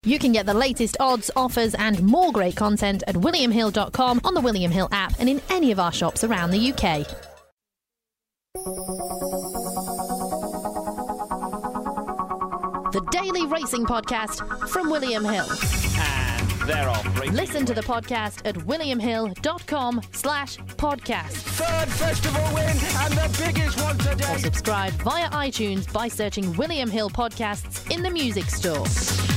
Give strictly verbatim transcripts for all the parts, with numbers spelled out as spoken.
You can get the latest odds, offers and more great content at william hill dot com, on the William Hill app and in any of our shops around the U K. The Daily Racing Podcast from William Hill. And they're off. Listen to the podcast at william hill dot com slash podcast. Third festival win and the biggest one today. Or subscribe via iTunes by searching William Hill Podcasts in the music store.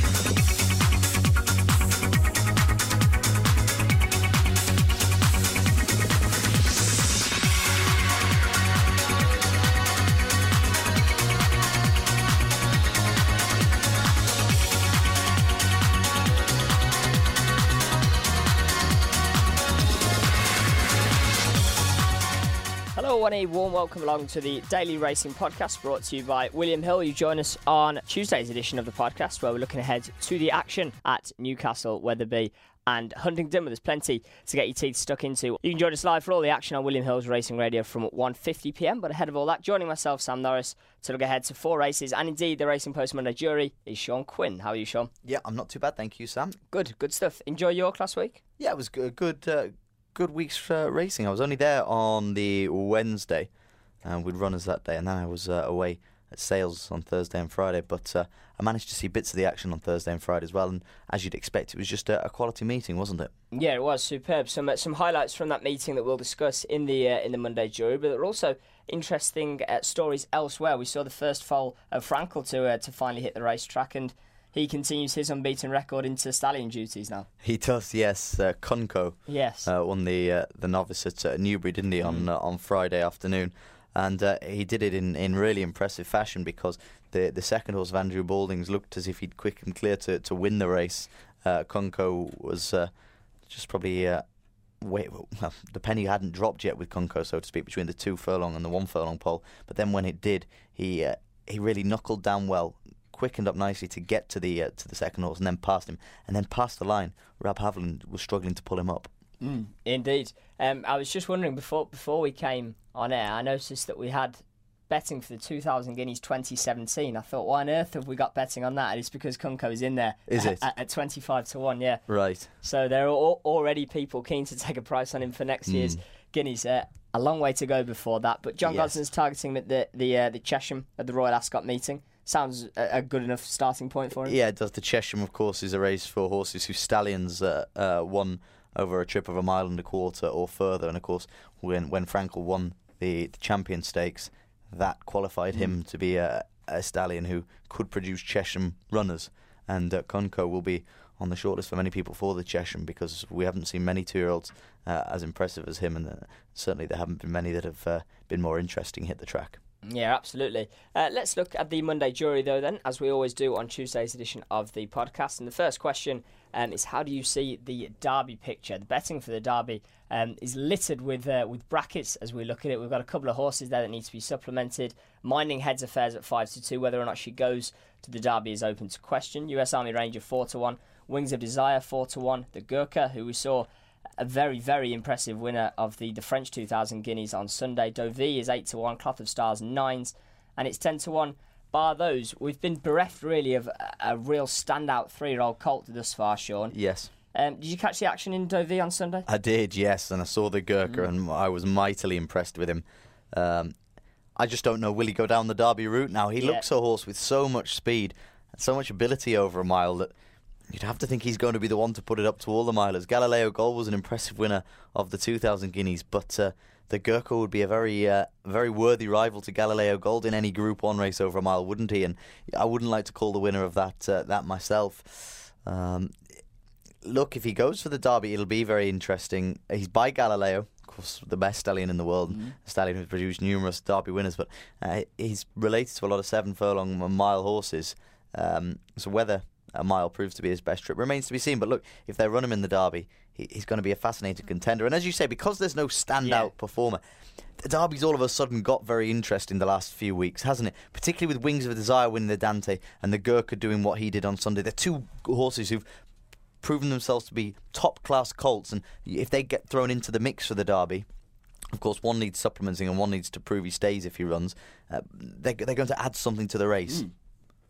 Hello and a warm welcome along to the Daily Racing Podcast, brought to you by William Hill. You join us on Tuesday's edition of the podcast, where we're looking ahead to the action at Newcastle, Wetherby and Huntingdon. There's plenty to get your teeth stuck into. You can join us live for all the action on William Hill's Racing Radio from one fifty p m. But ahead of all that, joining myself, Sam Norris, to look ahead to four races, and indeed the Racing Post Monday jury, is Sean Quinn. How are you, Sean? Yeah, I'm not too bad, thank you, Sam. Good, good stuff. Enjoy York last week? Yeah, it was good. Good, uh, good week's uh, racing. I was only there on the Wednesday, and we'd runners that day, and then I was uh, away at Sales on Thursday and Friday. But uh, I managed to see bits of the action on Thursday and Friday as well. And as you'd expect, it was just a, a quality meeting, wasn't it? Yeah, it was superb. Some uh, some highlights from that meeting that we'll discuss in the uh, in the Monday jury, but there are also interesting uh, stories elsewhere. We saw the first foal of Frankel to uh, to finally hit the racetrack, and he continues his unbeaten record into stallion duties now. He does, yes. Uh, Kunko yes. uh, won the uh, the novice at uh, Newbury, didn't he, on mm. uh, on Friday afternoon? And uh, he did it in, in really impressive fashion, because the the second horse of Andrew Balding's looked as if he'd quick and clear to, to win the race. Uh, Kunko was uh, just probably uh, wait, well, the penny hadn't dropped yet with Kunko, so to speak, between the two furlong and the one furlong pole. But then when it did, he uh, he really knuckled down well, quickened up nicely to get to the uh, to the second horse, and then passed him, and then past the line. Rab Haviland was struggling to pull him up. Mm, indeed. Um, I was just wondering, before before we came on air, I noticed that we had betting for the two thousand Guineas twenty seventeen. I thought, why on earth have we got betting on that? And it's because Kunko is in there. Is it? At, at twenty-five to one, yeah. Right. So there are al- already people keen to take a price on him for next mm. year's Guineas. Uh, a long way to go before that. But John yes. Godson's targeting the the, uh, the Chesham at the Royal Ascot meeting. Sounds a, a good enough starting point for him. Yeah, it does. The Chesham, of course, is a race for horses whose stallions uh, uh, won over a trip of a mile and a quarter or further. And of course, when when Frankel won the, the Champion Stakes, that qualified mm. him to be a, a stallion who could produce Chesham runners. And uh, Kunko will be on the shortlist for many people for the Chesham, because we haven't seen many two-year-olds uh, as impressive as him, and uh, certainly there haven't been many that have uh, been more interesting hit the track. Yeah, absolutely. Uh, let's look at the Monday jury, though, then, as we always do on Tuesday's edition of the podcast. And the first question um, is, how do you see the Derby picture? The betting for the Derby um, is littered with uh, with brackets as we look at it. We've got a couple of horses there that need to be supplemented. Minding Heads Affairs at five to two. Whether or not she goes to the Derby is open to question. U S Army Ranger four to one. Wings of Desire four to one. The Gurkha, who we saw a very, very impressive winner of the, the French two thousand Guineas on Sunday. Deauville is eight to one, Cloth of Stars nines, and it's ten to one. Bar those, we've been bereft really of a, a real standout three-year-old colt thus far, Sean. Yes. Um, did you catch the action in Deauville on Sunday? I did, yes, and I saw the Gurkha, mm. and I was mightily impressed with him. Um, I just don't know, will he go down the Derby route now? He yeah. looks a horse with so much speed and so much ability over a mile that you'd have to think he's going to be the one to put it up to all the milers. Galileo Gold was an impressive winner of the two thousand Guineas, but uh, the Gurkha would be a very uh, very worthy rival to Galileo Gold in any Group one race over a mile, wouldn't he? And I wouldn't like to call the winner of that uh, that myself. Um, look, if he goes for the Derby, it'll be very interesting. He's by Galileo, of course, the best stallion in the world, mm-hmm. a stallion who's produced numerous Derby winners, but uh, he's related to a lot of seven furlong mile horses. Um, so whether a mile proves to be his best trip remains to be seen. But look, if they run him in the Derby, he, he's going to be a fascinating contender. And as you say, because there's no standout yeah. performer, the Derby's all of a sudden got very interesting the last few weeks, hasn't it? Particularly with Wings of Desire winning the Dante and the Gurkha doing what he did on Sunday. They're two horses who've proven themselves to be top-class colts, and if they get thrown into the mix for the Derby, of course, one needs supplementing and one needs to prove he stays if he runs. Uh, they're, they're going to add something to the race. Mm.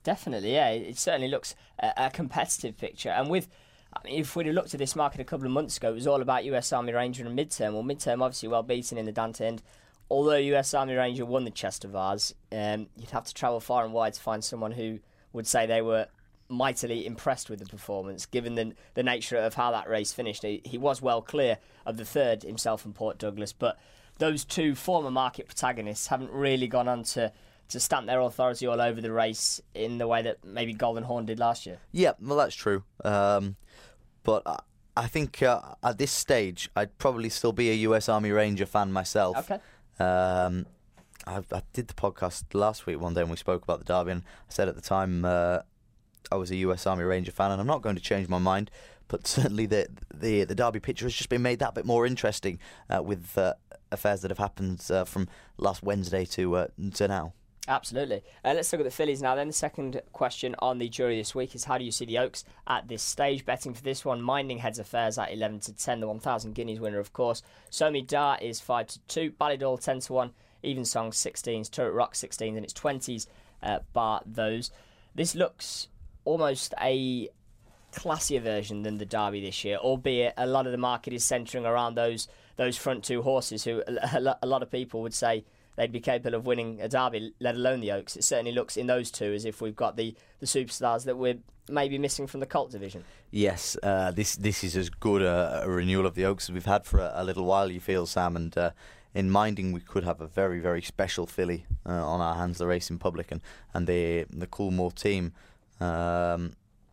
Definitely, yeah. It certainly looks a, a competitive picture. And with, I mean, if we'd have looked at this market a couple of months ago, it was all about U S Army Ranger and Midterm. Well, Midterm obviously well beaten in the Dante End. Although U S Army Ranger won the Chester Vase, um, you'd have to travel far and wide to find someone who would say they were mightily impressed with the performance, given the the nature of how that race finished. He, he was well clear of the third, himself and Port Douglas, but those two former market protagonists haven't really gone on to, to stamp their authority all over the race in the way that maybe Golden Horn did last year. Yeah, well, that's true. Um, but I, I think uh, at this stage, I'd probably still be a U S Army Ranger fan myself. Okay. Um, I, I did the podcast last week one day and we spoke about the Derby, and I said at the time uh, I was a U S Army Ranger fan, and I'm not going to change my mind. But certainly the the, the Derby picture has just been made that bit more interesting uh, with uh, affairs that have happened uh, from last Wednesday to uh, to now. Absolutely. Uh, let's look at the fillies now then. The second question on the jury this week is, how do you see the Oaks at this stage? Betting for this one, Minding Heads Affairs at eleven to ten, the one thousand guineas winner, of course. Somi Dar is five to two, Ballydall ten to one, Evensong sixteens, Turret Rock sixteens, and it's twenties, uh, bar those. This looks almost a classier version than the Derby this year, albeit a lot of the market is centring around those those front two horses who a lot of people would say they'd be capable of winning a Derby, let alone the Oaks. It certainly looks in those two as if we've got the, the superstars that we're maybe missing from the Colt division. Yes, uh, this this is as good a, a renewal of the Oaks as we've had for a, a little while, you feel, Sam, and uh, in Minding we could have a very, very special filly uh, on our hands, the Racing Public, and, and the, the Coolmore team. Um,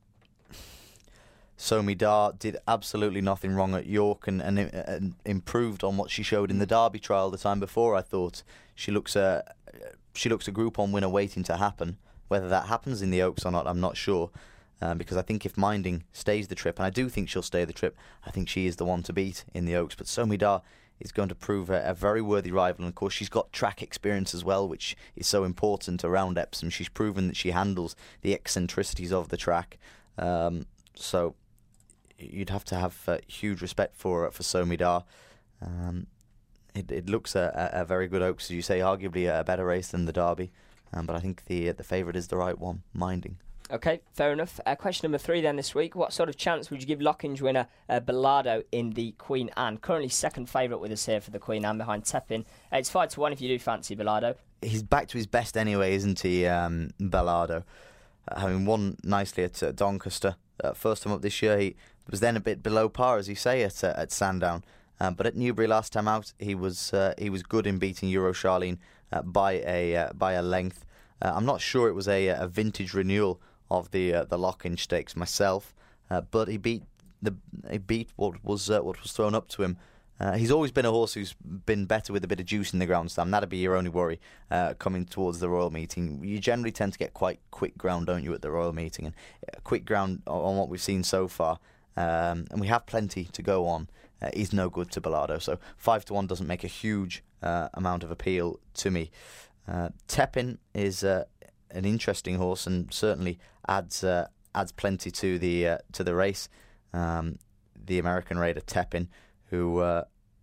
Somi Dar did absolutely nothing wrong at York and, and, and improved on what she showed in the Derby trial the time before. I thought she looks a she looks a Group One winner waiting to happen. Whether that happens in the Oaks or not, I'm not sure, um, because I think if Minding stays the trip, and I do think she'll stay the trip, I think she is the one to beat in the Oaks. But Somi Dar is going to prove a, a very worthy rival, and of course she's got track experience as well, which is so important around Epsom. She's proven that she handles the eccentricities of the track, um, so you'd have to have uh, huge respect for uh, for Somi Dar. Um, it, it looks a, a very good Oaks, as you say, arguably a better race than the Derby, um, but I think the the favourite is the right one, Minding. Okay, fair enough. Uh, question number three then this week. What sort of chance would you give Lockinge winner uh, Bellardo in the Queen Anne? Currently second favourite with us here for the Queen Anne behind Tepin. Uh, it's five to one if you do fancy Bellardo. He's back to his best anyway, isn't he, um, Bellardo? Uh, having won nicely at uh, Doncaster. Uh, first time up this year, he was then a bit below par, as you say, at uh, at Sandown. Um, but at Newbury last time out, he was uh, he was good in beating Euro Charlene uh, by a uh, by a length. Uh, I'm not sure it was a, a vintage renewal of the uh, the Lockinge Stakes myself, uh, but he beat the he beat what was uh, what was thrown up to him. Uh, he's always been a horse who's been better with a bit of juice in the ground, Sam. That'd be your only worry uh, coming towards the Royal Meeting. You generally tend to get quite quick ground, don't you, at the Royal Meeting? And uh, quick ground on what we've seen so far, um, and we have plenty to go on, uh, is no good to Bellardo. So five to one doesn't make a huge uh, amount of appeal to me. Uh, Tepin is uh, an interesting horse and certainly adds uh, adds plenty to the uh, to the race. Um, the American Raider Tepin, who, uh,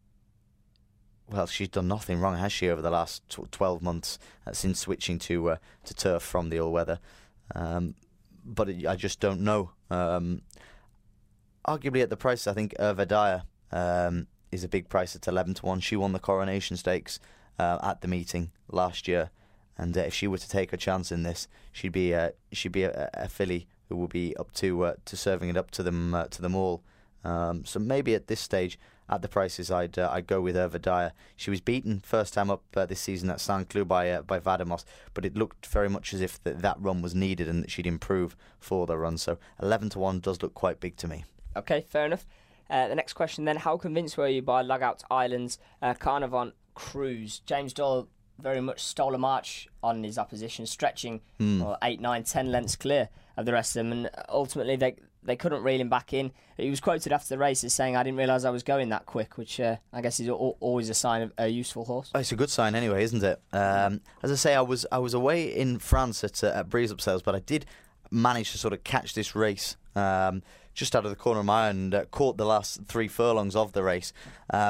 well, she's done nothing wrong, has she, over the last twelve months uh, since switching to uh, to turf from the all-weather. Um, but it, I just don't know. Um, arguably at the price, I think Ervedaya um, is a big price at eleven to one. She won the Coronation Stakes uh, at the meeting last year, and uh, if she were to take a chance in this, she'd be uh, she'd be a, a filly who will be up to uh, to serving it up to them uh, to them all. Um, so maybe at this stage, at the prices, I'd uh, I'd go with Ervedaya. She was beaten first time up uh, this season at Saint Cloud by uh, by Vademos, but it looked very much as if th- that run was needed and that she'd improve for the run. So eleven to one does look quite big to me. Okay, fair enough. Uh, the next question then: how convinced were you by Logout Island's uh, Carnarvon Cruise? James Doyle very much stole a march on his opposition, stretching mm. well, eight, nine, ten lengths clear of the rest of them, and ultimately they they couldn't reel him back in. He was quoted after the race as saying, "I didn't realise I was going that quick," which uh, I guess is al- always a sign of a useful horse. Oh, it's a good sign anyway, isn't it? Um, as I say, I was I was away in France at uh, at Breeze Up Sales, but I did manage to sort of catch this race um, just out of the corner of my eye and uh, caught the last three furlongs of the race. Um,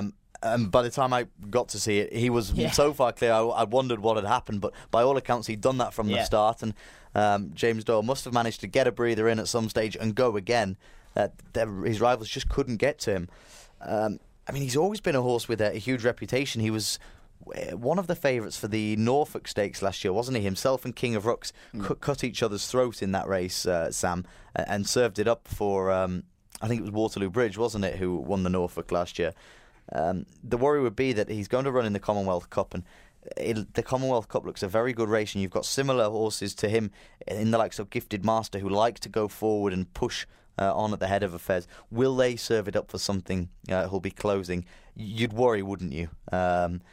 And by the time I got to see it, he was yeah. so far clear. I, I wondered what had happened, but by all accounts, he'd done that from yeah. the start. And um, James Doyle must have managed to get a breather in at some stage and go again. Uh, his rivals just couldn't get to him. Um, I mean, he's always been a horse with a, a huge reputation. He was one of the favourites for the Norfolk Stakes last year, wasn't he? Himself and King of Rooks mm. cut, cut each other's throat in that race, uh, Sam, and served it up for, um, I think it was Waterloo Bridge, wasn't it, who won the Norfolk last year. Um, the worry would be that he's going to run in the Commonwealth Cup, and it, the Commonwealth Cup looks a very good race, and you've got similar horses to him in the likes of Gifted Master, who like to go forward and push uh, on at the head of affairs. Will they serve it up for something uh, who'll be closing? You'd worry, wouldn't you? Um,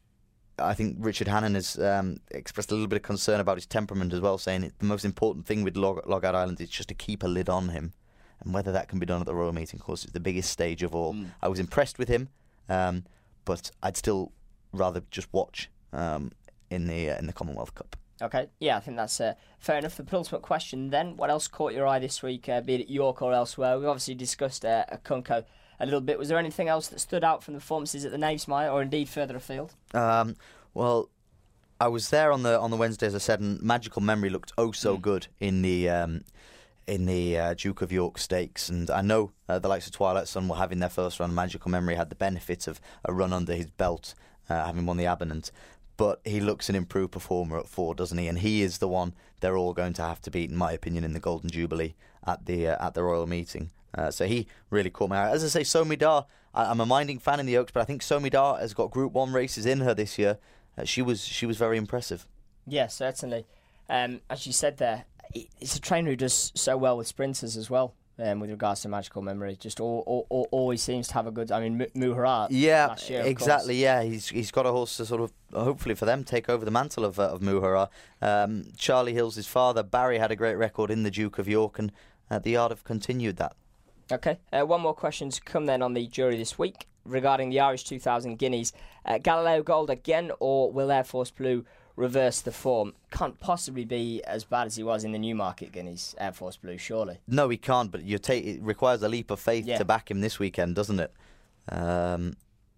I think Richard Hannon has um, expressed a little bit of concern about his temperament as well, saying it, the most important thing with Log- Logard Island is just to keep a lid on him. And whether that can be done at the Royal Meeting, of course, it's the biggest stage of all. Mm. I was impressed with him, um, but I'd still rather just watch um, in the uh, in the Commonwealth Cup. Okay, yeah, I think that's uh, fair enough. The penultimate question then, what else caught your eye this week, uh, be it at York or elsewhere? We've obviously discussed uh, Akunko a little bit. Was there anything else that stood out from the performances at the Knavesmire, or indeed further afield? Um, well, I was there on the on the Wednesday, as I said, and Magical Memory looked oh so mm. good in the um, in the uh, Duke of York Stakes, and I know uh, the likes of Twilight Sun were having their first run. Magical Memory had the benefit of a run under his belt, uh, having won the Abonant, but he looks an improved performer at four, doesn't he? And he is the one they're all going to have to beat, in my opinion, in the Golden Jubilee at the uh, at the Royal Meeting. Uh, so he really caught my eye. As I say, Somidar, I, I'm a Minding fan in the Oaks, but I think Somidar has got Group One races in her this year. Uh, she was she was very impressive. Yeah, certainly. Um, as you said there, it's a trainer who does so well with sprinters as well. Um, with regards to Magical Memory, just all, all, all, always seems to have a good. I mean, Muharat. Yeah, last year, exactly. Yeah, he's he's got a horse to sort of hopefully for them take over the mantle of uh, of Muharat. Um, Charlie Hill's his father, Barry, had a great record in the Duke of York, and uh, the Art have continued that. Okay, uh, one more question to come then on the jury this week regarding the Irish two thousand Guineas. Uh, Galileo Gold again, or will Air Force Blue reverse the form? Can't possibly be as bad as he was in the Newmarket Guineas, Air Force Blue, surely. No, he can't, but you take it requires a leap of faith yeah. to back him this weekend, doesn't it? Um,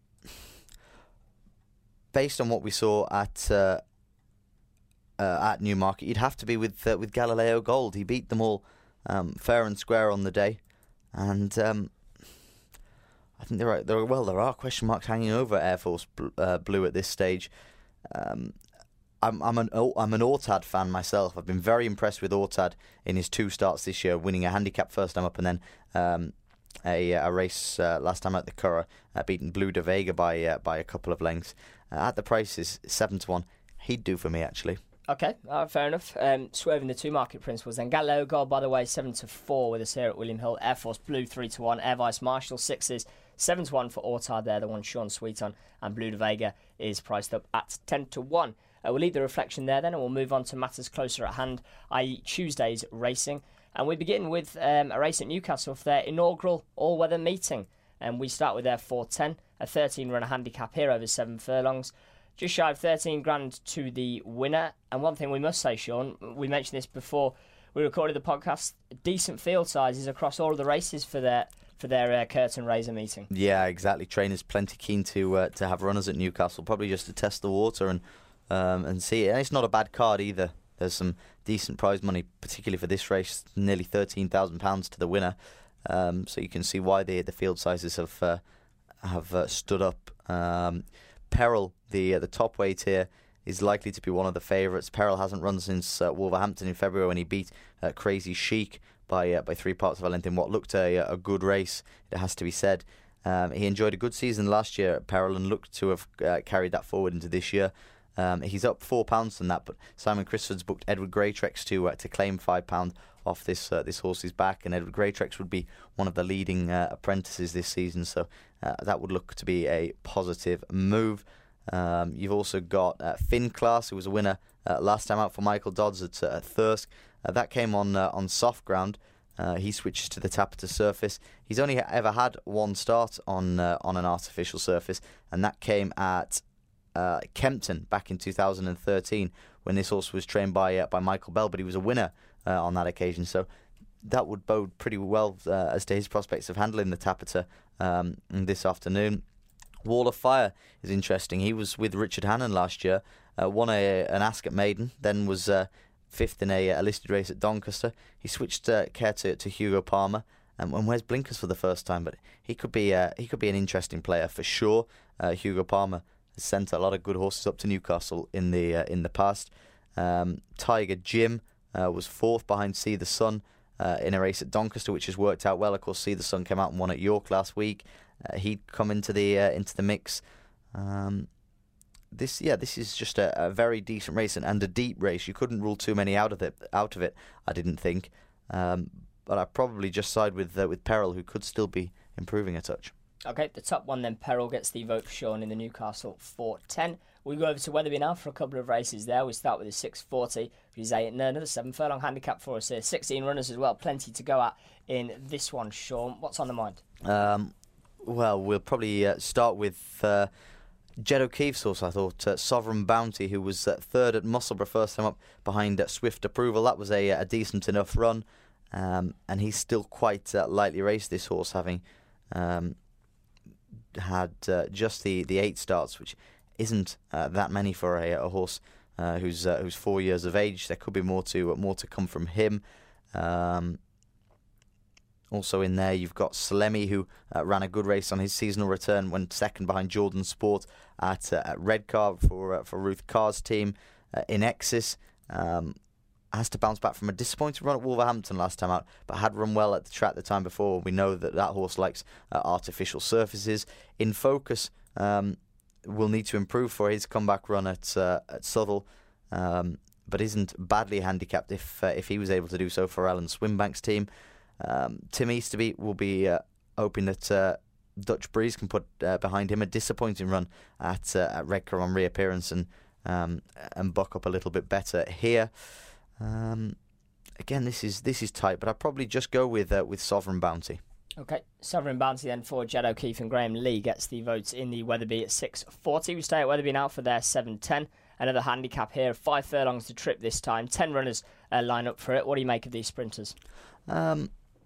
based on what we saw at uh, uh, at Newmarket, you'd have to be with uh, with Galileo Gold. He beat them all um, fair and square on the day, and um, I think there are there are well there are question marks hanging over Air Force uh, Blue at this stage. Um, I'm I'm an I'm an Ortad fan myself. I've been very impressed with Ortad in his two starts this year, winning a handicap first time up and then um, a a race uh, last time at the Curragh, uh, beating Blue de Vega by uh, by a couple of lengths. Uh, at the prices seven to one, he'd do for me actually. Okay, uh, fair enough. Um, swerving the two market principles then. Galileo Gold, by the way, seven to four with us here at William Hill. Air Force Blue three to one. Air Vice Marshall sixes. seven to one for Ortad there, the one Sean Sweet on, and Blue de Vega is priced up at ten to one. Uh, we'll leave the reflection there then, and we'll move on to matters closer at hand, that is. Tuesday's racing. And we begin with um, a race at Newcastle for their inaugural all-weather meeting. And we start with their four ten, a thirteen-runner handicap here over seven furlongs. Just shy of thirteen grand to the winner. And one thing we must say, Sean, we mentioned this before we recorded the podcast, decent field sizes across all of the races for their for their uh, curtain raiser meeting. Yeah, exactly. Trainers plenty keen to uh, to have runners at Newcastle, probably just to test the water and um, and see it. And it's not a bad card either. There's some decent prize money, particularly for this race, nearly thirteen thousand pounds to the winner. Um, so you can see why the the field sizes have uh, have uh, stood up. Um, Peril, the uh, the top weight here, is likely to be one of the favourites. Peril hasn't run since uh, Wolverhampton in February when he beat uh, Crazy Chic by uh, by three parts of a length in what looked a a good race. It has to be said. Um, he enjoyed a good season last year at Peril and looked to have uh, carried that forward into this year. Um, he's up four pounds from that, but Simon Crisford's booked Edward Greatrex to uh, to claim five pound off this uh, this horse's back, and Edward Greatrex would be one of the leading uh, apprentices this season, so uh, that would look to be a positive move. Um, you've also got uh, Finn Class, who was a winner uh, last time out for Michael Dodds at, uh, at Thirsk. Uh, that came on uh, on soft ground. Uh, he switches to the Tapeter surface. He's only ever had one start on uh, on an artificial surface, and that came at uh, Kempton back in two thousand thirteen when this horse was trained by uh, by Michael Bell, but he was a winner uh, on that occasion. So that would bode pretty well uh, as to his prospects of handling the Tapeter um, this afternoon. Wall of Fire is interesting. He was with Richard Hannon last year, uh, won a, an Ascot Maiden, then was uh, fifth in a, a listed race at Doncaster. He switched uh, care to, to Hugo Palmer, um, and wears blinkers for the first time. But he could be uh, he could be an interesting player for sure. Uh, Hugo Palmer has sent a lot of good horses up to Newcastle in the uh, in the past. Um, Tiger Jim uh, was fourth behind See the Sun uh, in a race at Doncaster, which has worked out well. Of course, See the Sun came out and won at York last week. Uh, he'd come into the uh, into the mix. Um, this yeah, this is just a, a very decent race and, and a deep race. You couldn't rule too many out of it. Out of it, I didn't think. Um, but I probably just side with uh, with Peril, who could still be improving a touch. Okay, the top one then, Peril, gets the vote for Sean in the Newcastle four ten. We go over to Wetherby now for a couple of races there. We start with the six forty, which is a, another seven furlong handicap for us here. sixteen runners as well, plenty to go at in this one, Sean. What's on the mind? Um, well, we'll probably uh, start with uh, Jed O'Keefe's horse, I thought. Uh, Sovereign Bounty, who was uh, third at Musselburgh, first time up behind uh, Swift Approval. That was a, a decent enough run, um, and he's still quite uh, lightly raced, this horse, having um, had uh, just the, the eight starts, which isn't uh, that many for a, a horse uh, who's uh, who's four years of age. There could be more to uh, more to come from him. Um, also in there, you've got Salemi, who uh, ran a good race on his seasonal return, went second behind Jordan Sport at uh, at Redcar for uh, for Ruth Carr's team. Uh, in Exis, um, has to bounce back from a disappointing run at Wolverhampton last time out, but had run well at the track the time before. We know that that horse likes uh, artificial surfaces. In Focus, um, will need to improve for his comeback run at uh, at Southall, um, but isn't badly handicapped if uh, if he was able to do so for Alan Swinbank's team. Um, Tim Easterby will be uh, hoping that uh, Dutch Breeze can put uh, behind him a disappointing run at uh, at Redcar on reappearance and um, and buck up a little bit better here. Um, again, this is this is tight, but I'd probably just go with uh, with Sovereign Bounty. Okay, Sovereign Bounty then for Jed O'Keefe and Graham Lee gets the votes in the Wetherby at six forty. We stay at Wetherby now for their seven ten. Another handicap here, five furlongs to trip this time. Ten runners uh, line up for it. What do you make of these sprinters? Um,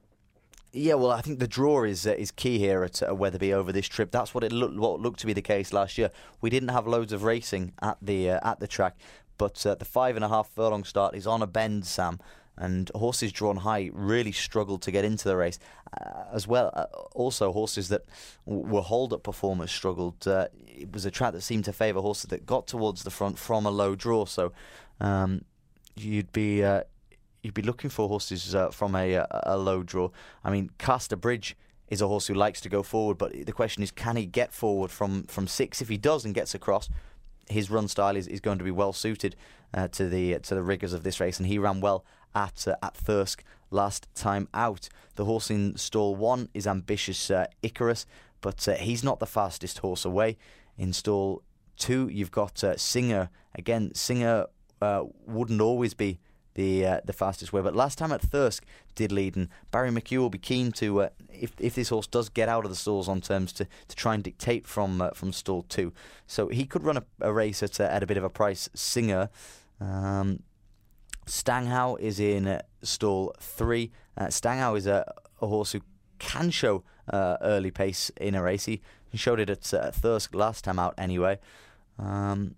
yeah, well, I think the draw is uh, is key here at uh, Wetherby over this trip. That's what it looked what looked to be the case last year. We didn't have loads of racing at the uh, at the track, but uh, the five and a half furlong start is on a bend, Sam. And horses drawn high really struggled to get into the race. Uh, as well, uh, also horses that w- were hold-up performers struggled. Uh, it was a track that seemed to favour horses that got towards the front from a low draw. So um, you'd be uh, you'd be looking for horses uh, from a, a, a low draw. I mean, Caster Bridge is a horse who likes to go forward, but the question is, can he get forward from, from six? If he does and gets across, his run style is, is going to be well suited uh, to the to the rigours of this race, and he ran well at uh, at Thirsk last time out. The horse in stall one is Ambitious uh, Icarus, but uh, he's not the fastest horse away. In stall two, you've got uh, Singer. Again, Singer uh, wouldn't always be the uh, the fastest way, but last time at Thirsk did lead, and Barry McHugh will be keen to, uh, if if this horse does get out of the stalls on terms, to, to try and dictate from uh, from stall two. So he could run a, a race at uh, at a bit of a price. Singer. Um, Stanghow is in uh, stall three. Uh, Stanghow is a, a horse who can show uh, early pace in a race. He, he showed it at uh, Thirsk last time out anyway. Um,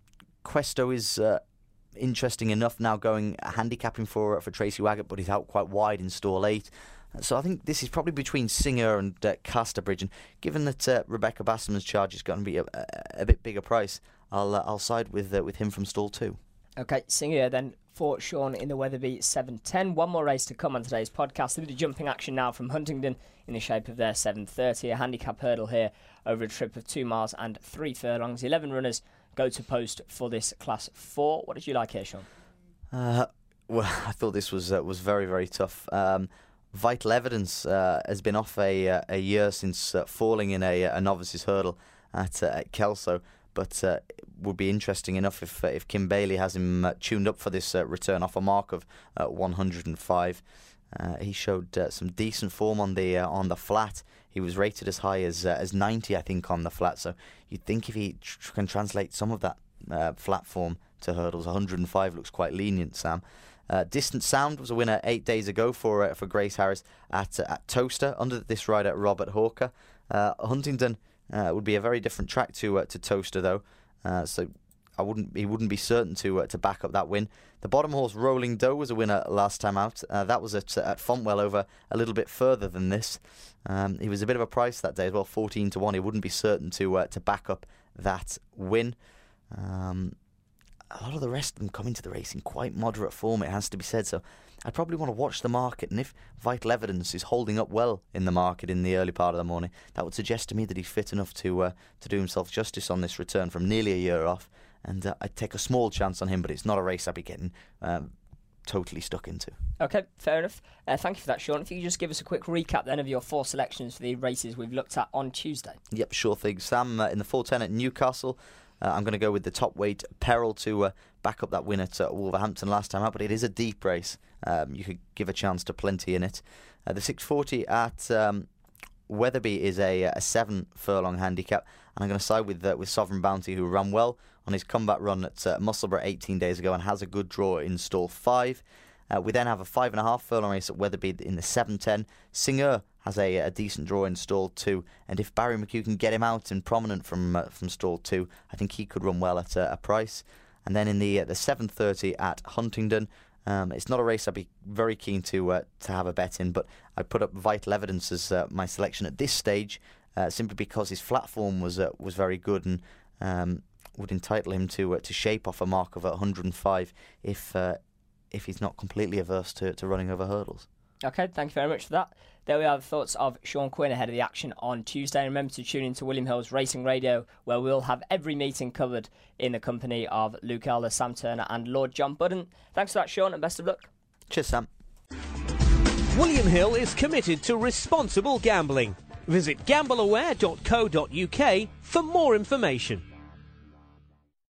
Questo is uh, interesting enough now, going handicapping for for Tracy Waggett, but he's out quite wide in stall eight. So I think this is probably between Singer and uh, Casterbridge, and given that uh, Rebecca Basseman's charge is going to be a, a, a bit bigger price, I'll uh, I'll side with uh, with him from stall two. Okay, Singer then for Sean in the Wetherby seven ten. One more race to come on today's podcast. A bit of jumping action now from Huntingdon in the shape of their seven thirty. A handicap hurdle here over a trip of two miles and three furlongs. Eleven runners go to post for this class four. What did you like here, Sean? Uh, well, I thought this was uh, was very very tough. Um, Vital Evidence uh, has been off a uh, a year since uh, falling in a, a novice's hurdle at, uh, at Kelso. But uh, it would be interesting enough if uh, if Kim Bailey has him uh, tuned up for this uh, return off a mark of uh, one hundred five. Uh, he showed uh, some decent form on the uh, on the flat. He was rated as high as uh, as ninety, I think, on the flat. So you'd think if he tr- can translate some of that uh, flat form to hurdles, one hundred five looks quite lenient, Sam. Uh, Distant Sound was a winner eight days ago for uh, for Grace Harris at uh, at Toaster under this rider Robert Hawker. Uh, Huntingdon Uh, it would be a very different track to uh, to Toaster though, uh, so I wouldn't he wouldn't be certain to uh, to back up that win. The bottom horse Rolling Dough was a winner last time out. Uh, that was at at Fontwell over a little bit further than this. Um, he was a bit of a price that day as well, fourteen to one. He wouldn't be certain to uh, to back up that win. Um, a lot of the rest of them come into the race in quite moderate form, it has to be said. So I'd probably want to watch the market, and if Vital Evidence is holding up well in the market in the early part of the morning, that would suggest to me that he's fit enough to uh, to do himself justice on this return from nearly a year off. And uh, I'd take a small chance on him, but it's not a race I'd be getting um, totally stuck into. Okay, fair enough. Uh, thank you for that, Sean. If you could just give us a quick recap then of your four selections for the races we've looked at on Tuesday. Yep, sure thing. Sam, uh, in the four ten at Newcastle, uh, I'm going to go with the top weight Peril to uh, back up that win at uh, Wolverhampton last time out, but it is a deep race. Um, you could give a chance to plenty in it. Uh, the six forty at um, Wetherby is a, a seven furlong handicap, and I'm going to side with uh, with Sovereign Bounty, who ran well on his comeback run at uh, Musselburgh eighteen days ago and has a good draw in stall five. Uh, we then have a five and a half furlong race at Wetherby in the seven ten. Singer has a, a decent draw in stall two, and if Barry McHugh can get him out and prominent from uh, from stall two, I think he could run well at uh, a price. And then in the uh, the seven thirty at Huntingdon, um, it's not a race I'd be very keen to uh, to have a bet in, but I'd put up Vital Evidence as uh, my selection at this stage, uh, simply because his flat form was uh, was very good and um, would entitle him to uh, to shape off a mark of one hundred five if uh, if he's not completely averse to, to running over hurdles. Okay, thank you very much for that. There we are, the thoughts of Sean Quinn ahead of the action on Tuesday. And remember to tune in to William Hill's Racing Radio, where we'll have every meeting covered in the company of Luke Elder, Sam Turner and Lord John Budden. Thanks for that, Sean, and best of luck. Cheers, Sam. William Hill is committed to responsible gambling. Visit gambleaware dot co dot uk for more information.